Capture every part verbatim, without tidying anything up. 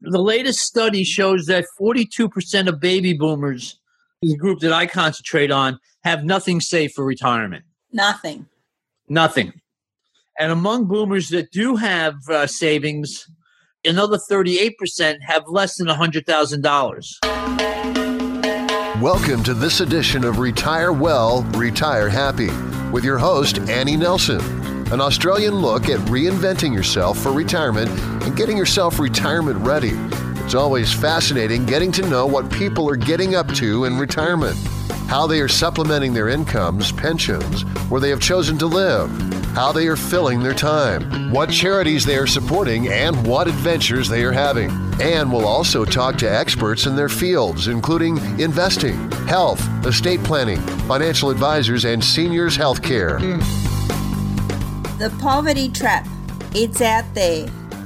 The latest study shows that forty-two percent of baby boomers, the group that I concentrate on, have nothing saved for retirement. Nothing. Nothing. And among boomers that do have uh, savings, another thirty-eight percent have less than one hundred thousand dollars. Welcome to this edition of Retire Well, Retire Happy with your host, Annie Nelson. An Australian look at reinventing yourself for retirement and getting yourself retirement ready. It's always fascinating getting to know what people are getting up to in retirement, how they are supplementing their incomes, pensions, where they have chosen to live, how they are filling their time, what charities they are supporting, and what adventures they are having. And we'll also talk to experts in their fields, including investing, health, estate planning, financial advisors, and seniors health care. The poverty trap, it's out there.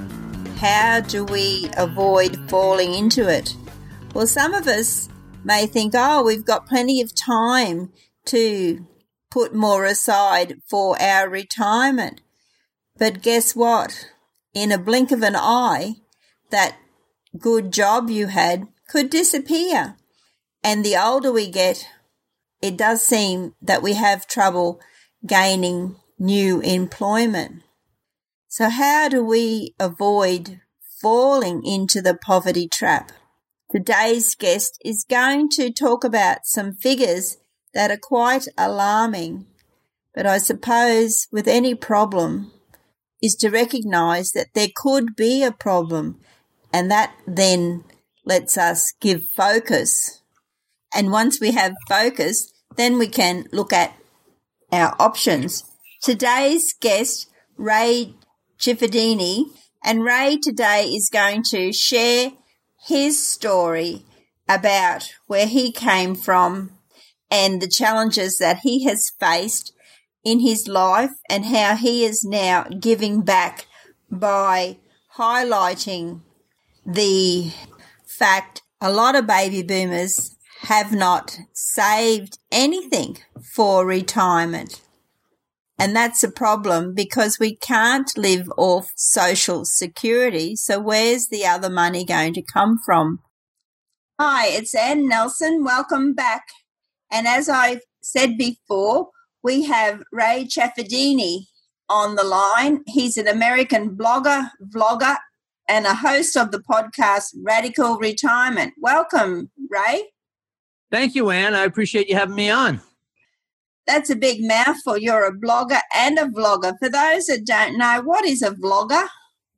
How do we avoid falling into it? Well, some of us may think, oh, we've got plenty of time to put more aside for our retirement. But guess what? In a blink of an eye, that good job you had could disappear. And the older we get, it does seem that we have trouble gaining new employment. So how do we avoid falling into the poverty trap? Today's guest is going to talk about some figures that are quite alarming, but I suppose with any problem is to recognise that there could be a problem, and that then lets us give focus. And once we have focus, then we can look at our options. Today's guest, Ray Ciafardini, and Ray today is going to share his story about where he came from and the challenges that he has faced in his life and how he is now giving back by highlighting the fact a lot of baby boomers have not saved anything for retirement. And that's a problem because we can't live off social security. So where's the other money going to come from? Hi, it's Ann Nelson. Welcome back. And as I said before, we have Ray Ciafardini on the line. He's an American blogger, vlogger, and a host of the podcast Radical Retirement. Welcome, Ray. Thank you, Ann. I appreciate you having me on. That's a big mouthful. You're a blogger and a vlogger. For those that don't know, what is a vlogger?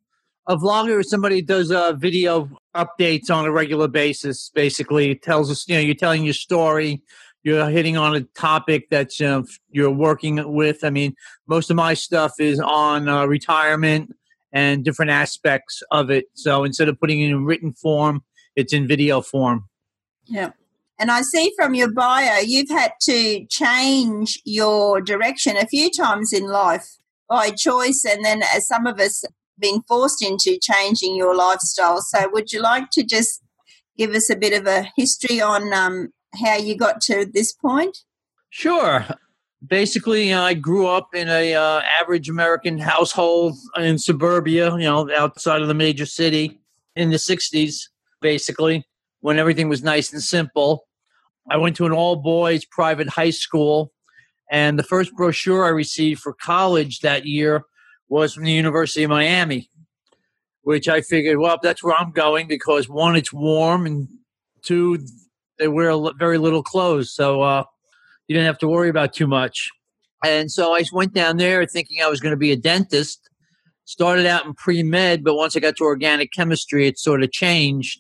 A vlogger is somebody who does uh, video updates on a regular basis. Basically, it tells us, you know, you're telling your story, you're hitting on a topic that you know, you're working with. I mean, most of my stuff is on uh, retirement and different aspects of it. So instead of putting it in written form, it's in video form. Yeah. And I see from your bio, you've had to change your direction a few times in life by choice, and then as some of us being forced into changing your lifestyle. So would you like to just give us a bit of a history on um, how you got to this point? Sure. Basically, I grew up in a uh, average American household in suburbia, you know, outside of the major city in the sixties, basically, when everything was nice and simple. I went to an all-boys private high school, and the first brochure I received for college that year was from the University of Miami, which I figured, well, that's where I'm going because, one, it's warm, and two, they wear very little clothes, so uh, you didn't have to worry about too much. And so I went down there thinking I was going to be a dentist, started out in pre-med, but once I got to organic chemistry, it sort of changed.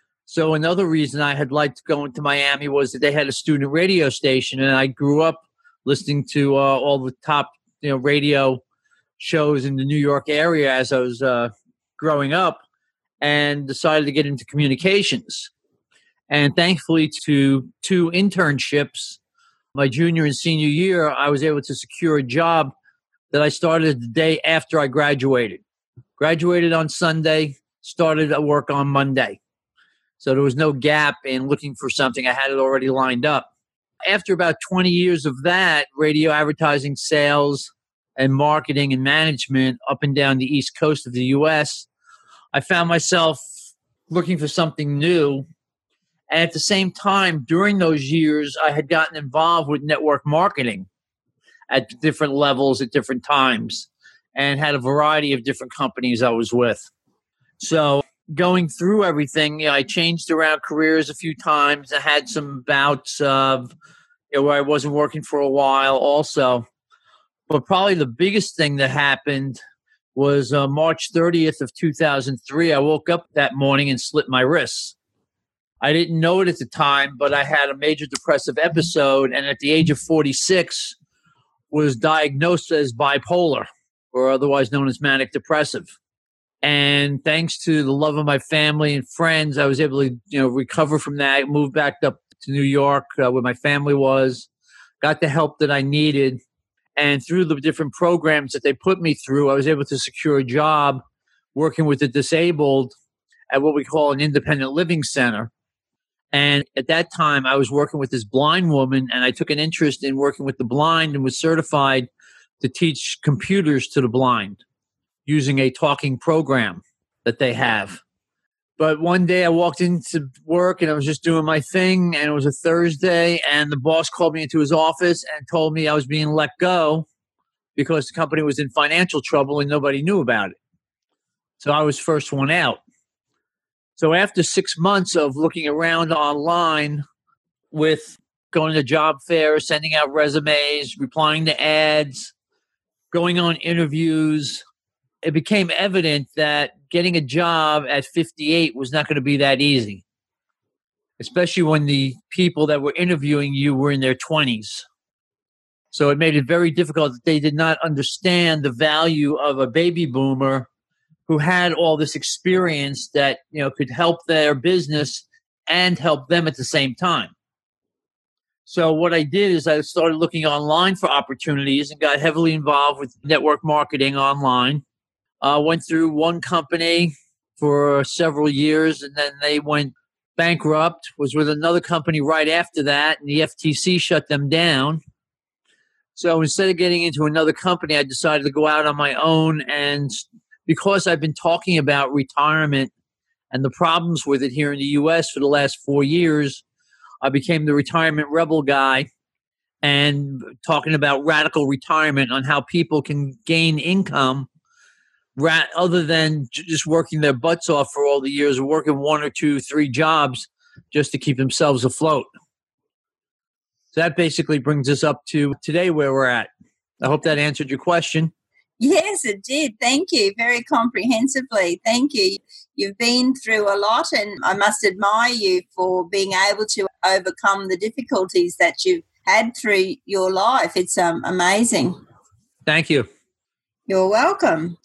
So another reason I had liked going to Miami was that they had a student radio station, and I grew up listening to uh, all the top, you know, radio shows in the New York area as I was uh, growing up, and decided to get into communications. And thankfully, to two internships, my junior and senior year, I was able to secure a job that I started the day after I graduated. Graduated on Sunday, started at work on Monday. So there was no gap in looking for something. I had it already lined up. After about twenty years of that, radio advertising, sales, and marketing and management up and down the East Coast of the U S, I found myself looking for something new. And at the same time, during those years, I had gotten involved with network marketing at different levels at different times and had a variety of different companies I was with. So going through everything, you know, I changed around careers a few times. I had some bouts of you know, where I wasn't working for a while also. But probably the biggest thing that happened was uh, March thirtieth of two thousand three. I woke up that morning and slit my wrists. I didn't know it at the time, but I had a major depressive episode, and at the age of forty-six was diagnosed as bipolar, or otherwise known as manic depressive. And thanks to the love of my family and friends, I was able to, you know, recover from that, move back up to New York uh, where my family was, got the help that I needed. And through the different programs that they put me through, I was able to secure a job working with the disabled at what we call an independent living center. And at that time, I was working with this blind woman, and I took an interest in working with the blind and was certified to teach computers to the blind using a talking program that they have. But one day I walked into work and I was just doing my thing, and it was a Thursday, and the boss called me into his office and told me I was being let go because the company was in financial trouble and nobody knew about it. So I was first one out. So after six months of looking around online with going to job fairs, sending out resumes, replying to ads, going on interviews, it became evident that getting a job at fifty-eight was not going to be that easy, especially when the people that were interviewing you were in their twenties. So it made it very difficult that they did not understand the value of a baby boomer who had all this experience that, you know, could help their business and help them at the same time. So what I did is I started looking online for opportunities and got heavily involved with network marketing online. Uh, went through one company for several years, and then they went bankrupt, was with another company right after that, and the F T C shut them down. So instead of getting into another company, I decided to go out on my own. And because I've been talking about retirement and the problems with it here in the U S for the last four years, I became the retirement rebel guy and talking about radical retirement on how people can gain income Rat, other than j- just working their butts off for all the years, working one or two, three jobs just to keep themselves afloat. So that basically brings us up to today where we're at. I hope that answered your question. Yes, it did. Thank you. Very comprehensively. Thank you. You've been through a lot, and I must admire you for being able to overcome the difficulties that you've had through your life. It's um, amazing. Thank you. You're welcome.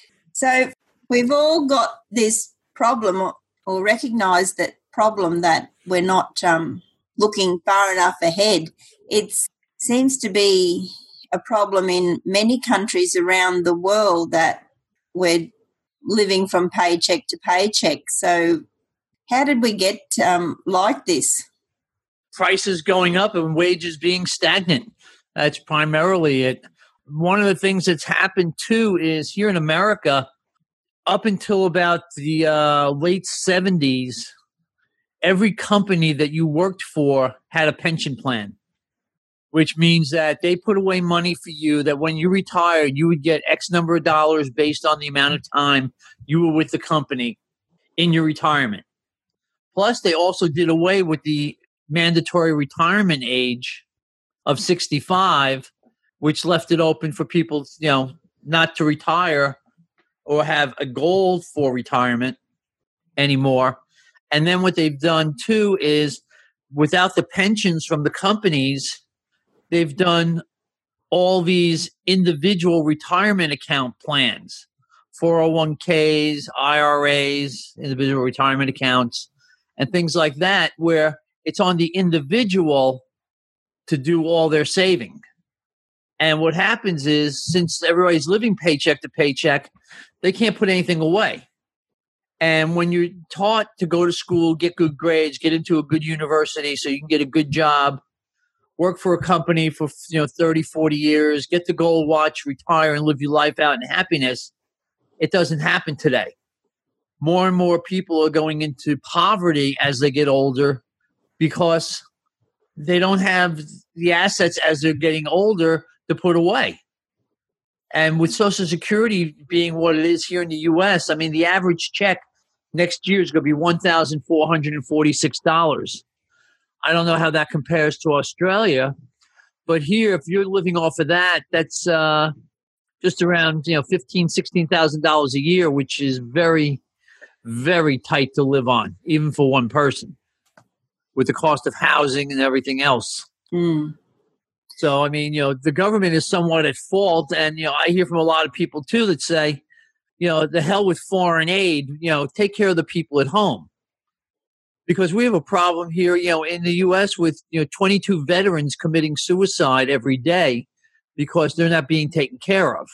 So we've all got this problem or, or recognize that problem that we're not um, looking far enough ahead. It seems to be a problem in many countries around the world that we're living from paycheck to paycheck. So how did we get um, like this? Prices going up and wages being stagnant. That's primarily it. One of the things that's happened too is here in America, up until about the uh, late seventies, every company that you worked for had a pension plan, which means that they put away money for you that when you retired, you would get X number of dollars based on the amount of time you were with the company in your retirement. Plus, they also did away with the mandatory retirement age of sixty-five, which left it open for people, you know, not to retire or have a goal for retirement anymore. And then what they've done too is without the pensions from the companies, they've done all these individual retirement account plans, four oh one k's, I R A's, individual retirement accounts, and things like that, where it's on the individual to do all their saving. And what happens is, since everybody's living paycheck to paycheck, they can't put anything away. And when you're taught to go to school, get good grades, get into a good university so you can get a good job, work for a company for, you know, thirty, forty years, get the gold watch, retire, and live your life out in happiness, it doesn't happen today. more and more people are going into poverty as they get older because they don't have the assets as they're getting older to put away. And with Social Security being what it is here in the U S, I mean, the average check next year is going to be one thousand four hundred forty-six dollars. I don't know how that compares to Australia, but here, if you're living off of that, that's uh, just around, you know, fifteen thousand dollars, sixteen thousand dollars a year, which is very, very tight to live on, even for one person, with the cost of housing and everything else. Mm. So, I mean, you know, the government is somewhat at fault. And, you know, I hear from a lot of people, too, that say, you know, the hell with foreign aid, you know, take care of the people at home. Because we have a problem here, you know, in the U S with, you know, twenty-two veterans committing suicide every day because they're not being taken care of.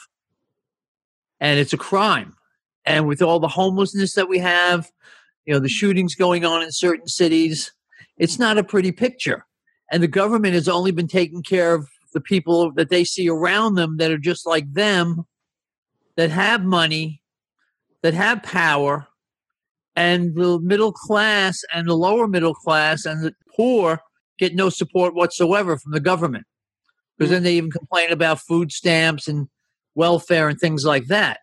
And it's a crime. And with all the homelessness that we have, you know, the shootings going on in certain cities, it's not a pretty picture. And the government has only been taking care of the people that they see around them that are just like them, that have money, that have power, and the middle class and the lower middle class and the poor get no support whatsoever from the government. Because then they even complain about food stamps and welfare and things like that.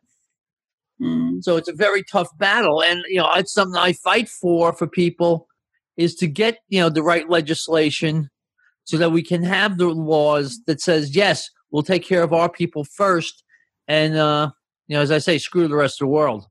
Mm. So it's a very tough battle. And, you know, it's something I fight for, for people, is to get, you know, the right legislation so that we can have the laws that says, yes, we'll take care of our people first. And, uh, you know, as I say, screw the rest of the world.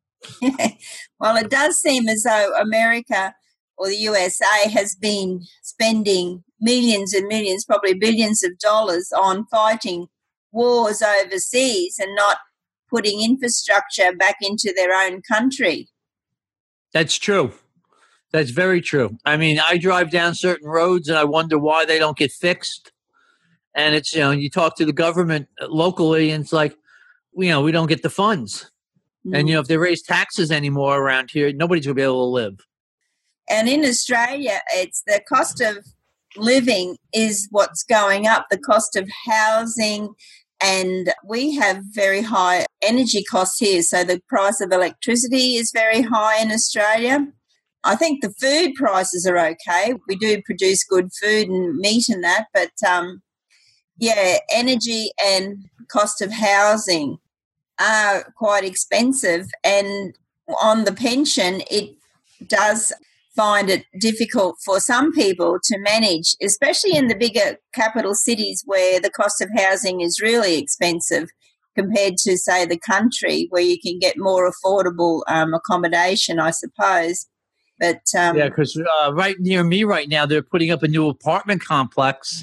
Well, it does seem as though America or the U S A has been spending millions and millions, probably billions of dollars on fighting wars overseas and not putting infrastructure back into their own country. That's true. That's very true. I mean, I drive down certain roads and I wonder why they don't get fixed. And it's, you know, you talk to the government locally and it's like, you know, we don't get the funds. Mm. And, you know, if they raise taxes anymore around here, nobody's going to be able to live. And in Australia, it's the cost of living is what's going up, the cost of housing. And we have very high energy costs here. So the price of electricity is very high in Australia. I think the food prices are okay. We do produce good food and meat and that. But, um, yeah, energy and cost of housing are quite expensive. And on the pension, it does find it difficult for some people to manage, especially in the bigger capital cities where the cost of housing is really expensive compared to, say, the country where you can get more affordable um, accommodation, I suppose. But um, yeah, because uh, right near me right now, they're putting up a new apartment complex,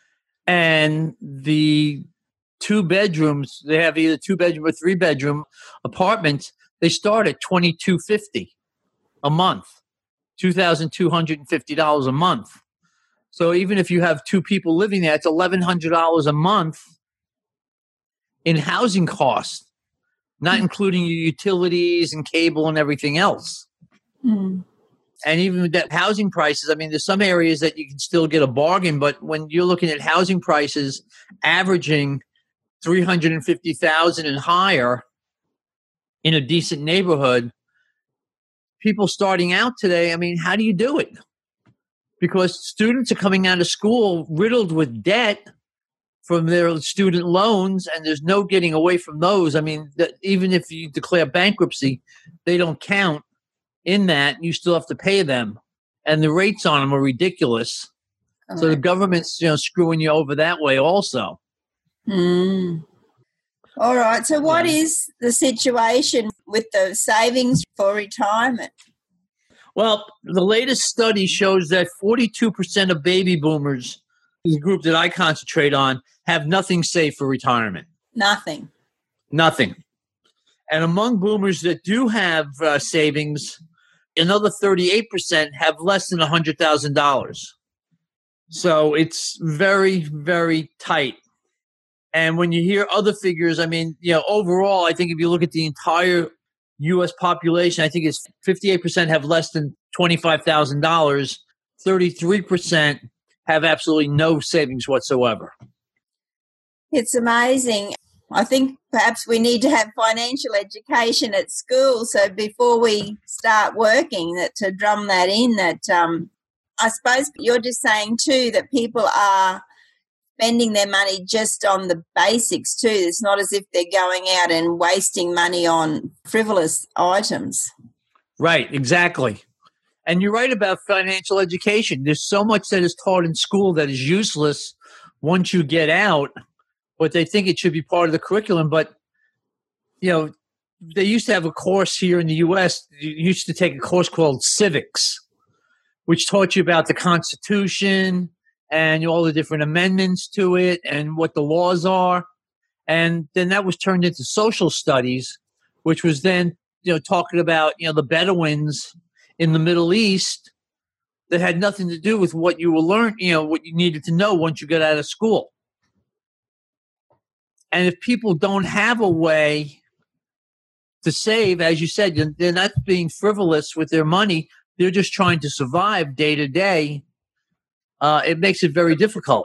and the two bedrooms, they have either two bedroom or three bedroom apartments. They start at twenty-two fifty a month, two thousand two hundred fifty dollars a month. So even if you have two people living there, it's eleven hundred dollars a month in housing costs, not mm. including your utilities and cable and everything else. Mm. And even with that housing prices, I mean, there's some areas that you can still get a bargain, but when you're looking at housing prices averaging three hundred fifty thousand dollars and higher in a decent neighborhood, people starting out today, I mean, how do you do it? Because students are coming out of school riddled with debt from their student loans, and there's no getting away from those. I mean, that even if you declare bankruptcy, they don't count in that. You still have to pay them, and the rates on them are ridiculous. All so right. The government's, you know, screwing you over that way also. Mm. All right. So what yeah. is the situation with the savings for retirement? Well, the latest study shows that forty-two percent of baby boomers, the group that I concentrate on, have nothing saved for retirement. Nothing. Nothing. And among boomers that do have uh, savings, another thirty-eight percent have less than one hundred thousand dollars. So it's very, very tight. And when you hear other figures, I mean, you know, overall, I think if you look at the entire U S population, I think it's fifty-eight percent have less than twenty-five thousand dollars. thirty-three percent have absolutely no savings whatsoever. It's amazing. I think perhaps we need to have financial education at school. So before we start working, that to drum that in, that um, I suppose you're just saying too that people are spending their money just on the basics too. It's not as if they're going out and wasting money on frivolous items. Right, exactly. And you're right about financial education. There's so much that is taught in school that is useless once you get out, but they think it should be part of the curriculum. But, you know, they used to have a course here in the U S. You used to take a course called Civics, which taught you about the Constitution and all the different amendments to it and what the laws are. And then that was turned into social studies, which was then, you know, talking about, you know, the Bedouins in the Middle East that had nothing to do with what you were learning, you know, what you needed to know once you got out of school. And if people don't have a way to save, as you said, they're not being frivolous with their money. They're just trying to survive day to day. Uh, it makes it very difficult.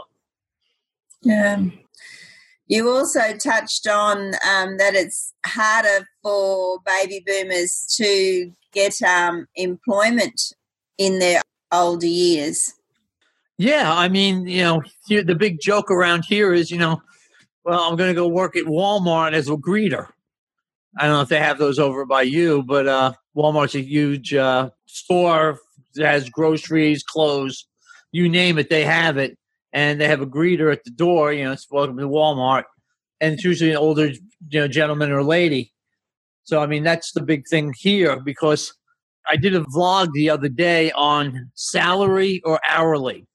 Yeah. You also touched on um, that it's harder for baby boomers to get um, employment in their older years. Yeah, I mean, you know, here, the big joke around here is, you know, well, I'm going to go work at Walmart as a greeter. I don't know if they have those over by you, but uh, Walmart's a huge uh, store that has groceries, clothes, you name it, they have it. And they have a greeter at the door, you know, it's welcome to Walmart. And it's usually an older, you know, gentleman or lady. So, I mean, that's the big thing here, because I did a vlog the other day on salary or hourly.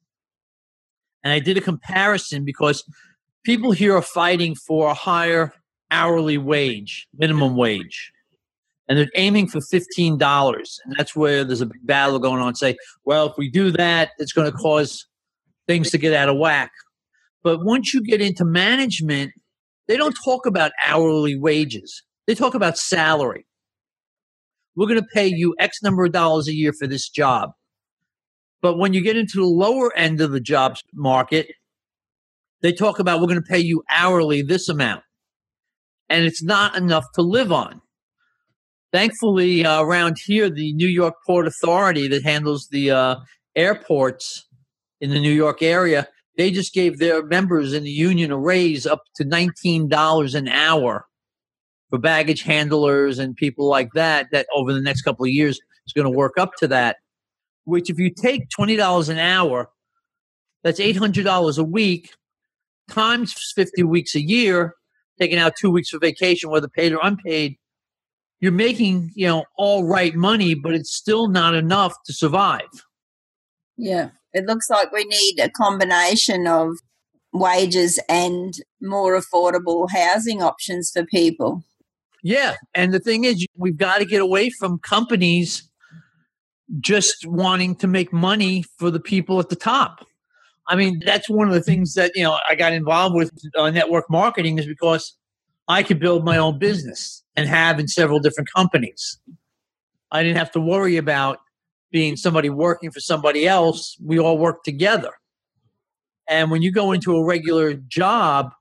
And I did a comparison because people here are fighting for a higher hourly wage, minimum wage. And they're aiming for fifteen dollars. And that's where there's a big battle going on. Say, well, if we do that, it's going to cause things to get out of whack. But once you get into management, they don't talk about hourly wages. They talk about salary. We're going to pay you X number of dollars a year for this job. But when you get into the lower end of the jobs market, they talk about we're going to pay you hourly this amount. And it's not enough to live on. Thankfully, uh, around here, the New York Port Authority that handles the uh, airports in the New York area, they just gave their members in the union a raise up to nineteen dollars an hour for baggage handlers and people like that, that over the next couple of years is going to work up to that, which if you take twenty dollars an hour, that's eight hundred dollars a week times fifty weeks a year, taking out two weeks for vacation, whether paid or unpaid. You're making, you know, all right money, but it's still not enough to survive. Yeah. It looks like we need a combination of wages and more affordable housing options for people. Yeah. And the thing is, we've got to get away from companies just wanting to make money for the people at the top. I mean, that's one of the things that, you know, I got involved with uh, network marketing is because I could build my own business and have in several different companies. I didn't have to worry about being somebody working for somebody else. We all work together. And when you go into a regular job,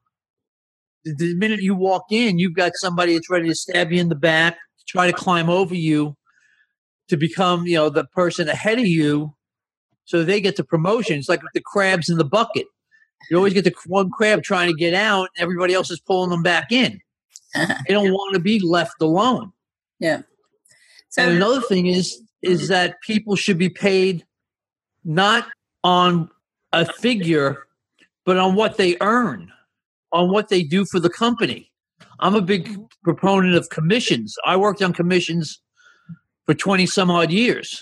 the minute you walk in, you've got somebody that's ready to stab you in the back, try to climb over you to become, you know, the person ahead of you so they get the promotion. It's like the crabs in the bucket. You always get the one crab trying to get out, and everybody else is pulling them back in. They don't want to be left alone. Yeah. So and another thing is, is that people should be paid not on a figure, but on what they earn, on what they do for the company. I'm a big proponent of commissions. I worked on commissions for twenty some odd years.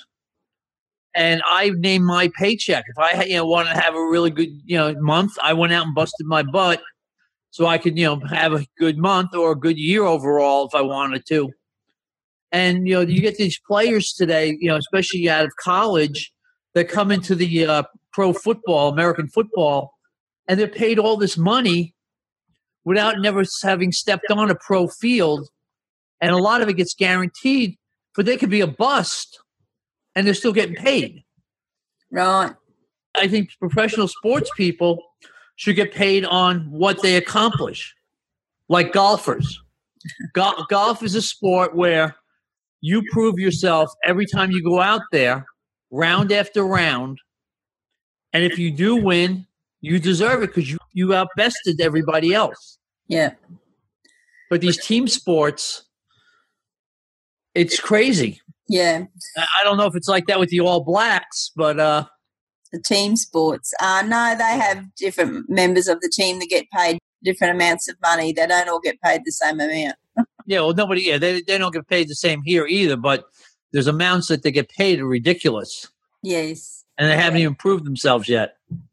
And I named my paycheck. If I you know, want to have a really good you know month, I went out and busted my butt so I could you know have a good month or a good year overall if I wanted to. And you know you get these players today, you know, especially out of college, that come into the uh, pro football, American football, and they're paid all this money without never having stepped on a pro field. And a lot of it gets guaranteed, but they could be a bust. And they're still getting paid. Right. I think professional sports people should get paid on what they accomplish. like golfers. Go- golf is a sport where you prove yourself every time you go out there, round after round. And if you do win, you deserve it because you, you outbested everybody else. Yeah. But these team sports, it's crazy. Yeah. I don't know if it's like that with the All Blacks, but uh, the team sports. Uh, no, they have different members of the team that get paid different amounts of money. They don't all get paid the same amount. Yeah, well, nobody, yeah, they, they don't get paid the same here either, but there's amounts that they get paid are ridiculous. Yes. And they haven't even proved themselves yet.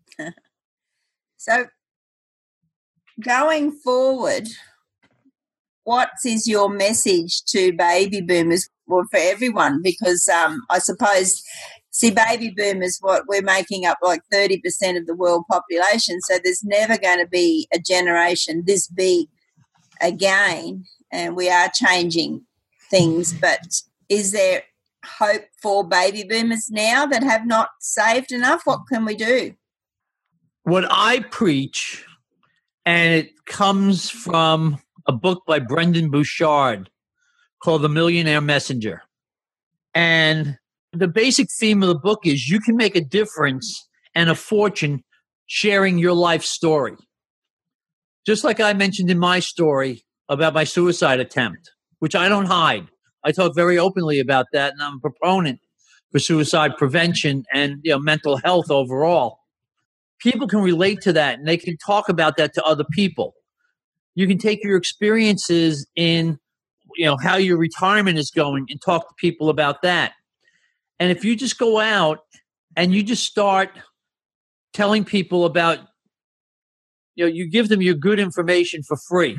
So going forward, what is your message to baby boomers, or for everyone? Because um, I suppose, see, baby boomers, what we're making up like thirty percent of the world population, so there's never going to be a generation this big again, and we are changing things. But is there hope for baby boomers now that have not saved enough? What can we do? What I preach, and it comes from a book by Brendan Bouchard called The Millionaire Messenger. And the basic theme of the book is you can make a difference and a fortune sharing your life story. Just like I mentioned in my story about my suicide attempt, which I don't hide. I talk very openly about that, and I'm a proponent for suicide prevention and, you know, mental health overall. People can relate to that, and they can talk about that to other people. You can take your experiences in, you know, how your retirement is going and talk to people about that. And if you just go out and you just start telling people about, you know, you give them your good information for free,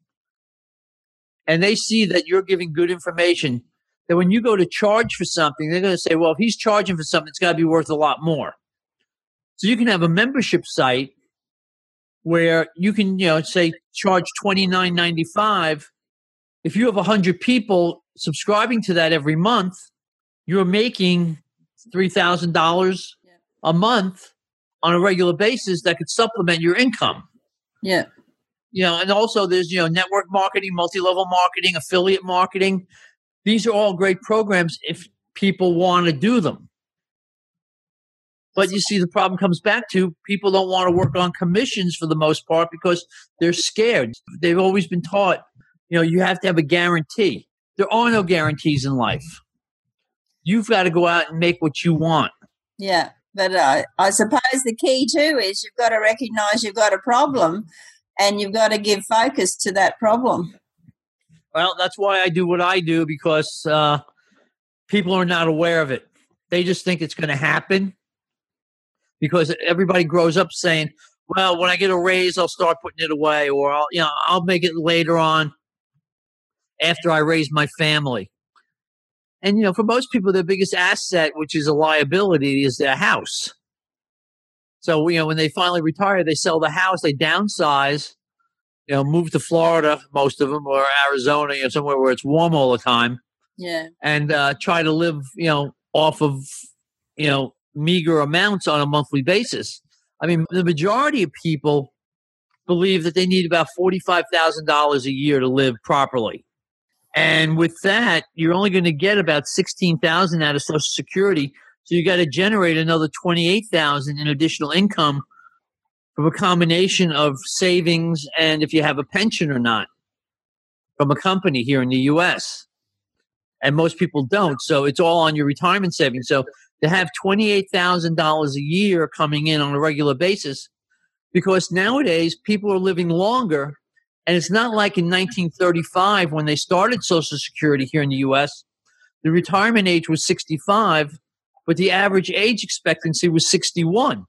and they see that you're giving good information, that when you go to charge for something, they're going to say, well, if he's charging for something, it's got to be worth a lot more. So you can have a membership site where you can, you know, say charge twenty-nine ninety-five. If you have one hundred people subscribing to that every month, you're making three thousand dollars a month on a regular basis that could supplement your income. Yeah. You know, and also there's, you know, network marketing, multi-level marketing, affiliate marketing. These are all great programs if people want to do them. But you see, the problem comes back to people don't want to work on commissions for the most part because they're scared. They've always been taught, you know, you have to have a guarantee. There are no guarantees in life. You've got to go out and make what you want. Yeah, but uh, I suppose the key too is you've got to recognize you've got a problem and you've got to give focus to that problem. Well, that's why I do what I do, because uh, people are not aware of it. They just think it's going to happen. Because everybody grows up saying, well, when I get a raise, I'll start putting it away, or I'll, you know, I'll make it later on after I raise my family. And, you know, for most people, their biggest asset, which is a liability, is their house. So, you know, when they finally retire, they sell the house, they downsize, you know, move to Florida, most of them, or Arizona, you know, somewhere where it's warm all the time. Yeah. And uh, try to live, you know, off of, you know, meager amounts on a monthly basis. I mean, the majority of people believe that they need about forty-five thousand dollars a year to live properly. And with that, you're only going to get about sixteen thousand dollars out of Social Security. So you got to generate another twenty-eight thousand dollars in additional income from a combination of savings and if you have a pension or not from a company here in the U S. And most people don't. So it's all on your retirement savings. So to have twenty-eight thousand dollars a year coming in on a regular basis, because nowadays people are living longer, and it's not like in nineteen thirty-five when they started Social Security here in the U S, the retirement age was sixty-five, but the average age expectancy was sixty-one.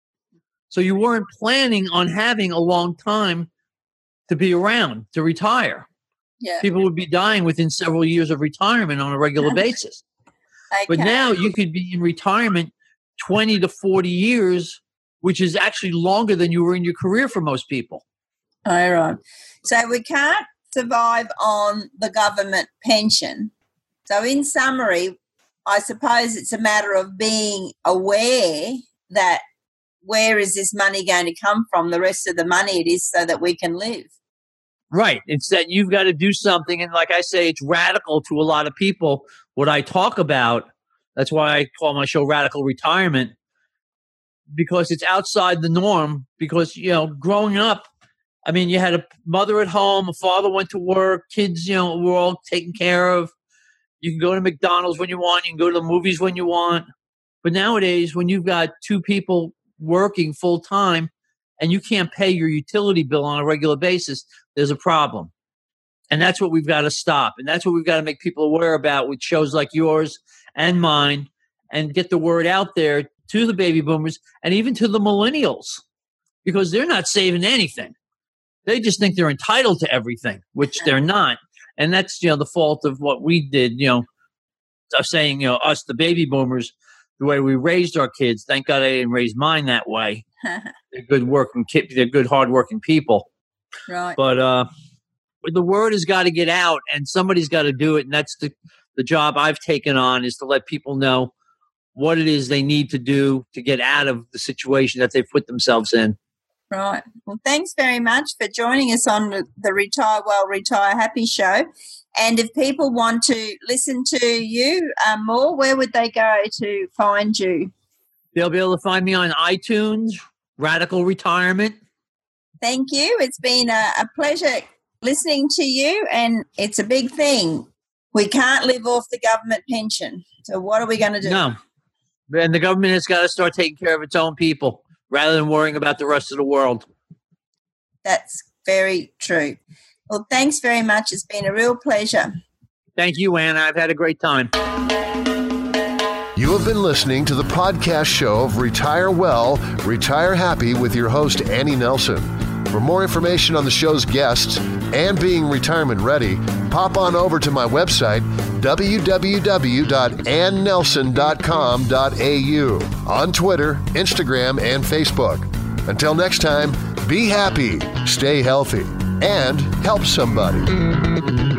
So you weren't planning on having a long time to be around, to retire. Yeah. People would be dying within several years of retirement on a regular basis. Okay. But now you could be in retirement twenty to forty years, which is actually longer than you were in your career for most people. All right. So we can't survive on the government pension. So in summary, I suppose it's a matter of being aware that where is this money going to come from, the rest of the money it is, so that we can live. Right. It's that you've got to do something. And like I say, it's radical to a lot of people. What I talk about, that's why I call my show Radical Retirement, because it's outside the norm. Because, you know, growing up, I mean, you had a mother at home, a father went to work, kids, you know, were all taken care of. You can go to McDonald's when you want. You can go to the movies when you want. But nowadays, when you've got two people working full time and you can't pay your utility bill on a regular basis, there's a problem. And that's what we've got to stop. And that's what we've got to make people aware about with shows like yours and mine, and get the word out there to the baby boomers and even to the millennials, because they're not saving anything. They just think they're entitled to everything, which they're not. And that's, you know, the fault of what we did, you know, of saying, you know, us, the baby boomers, the way we raised our kids. Thank God I didn't raise mine that way. They're good working kids. They're good, hardworking people. Right. But uh, the word has got to get out, and somebody's got to do it. And that's the, the job I've taken on, is to let people know what it is they need to do to get out of the situation that they've put themselves in. Right. Well, thanks very much for joining us on the Retire Well, Retire Happy show. And if people want to listen to you um, more, where would they go to find you? They'll be able to find me on iTunes, Radical Retirement. Thank you. It's been a, a pleasure listening to you, and it's a big thing. We can't live off the government pension. So what are we going to do? No. And the government has got to start taking care of its own people rather than worrying about the rest of the world. That's very true. Well, thanks very much. It's been a real pleasure. Thank you, Anna. I've had a great time. You have been listening to the podcast show of Retire Well, Retire Happy with your host, Annie Nelson. For more information on the show's guests and being retirement ready, pop on over to my website, w w w dot ann nelson dot com dot a u, on Twitter, Instagram, and Facebook. Until next time, be happy, stay healthy, and help somebody.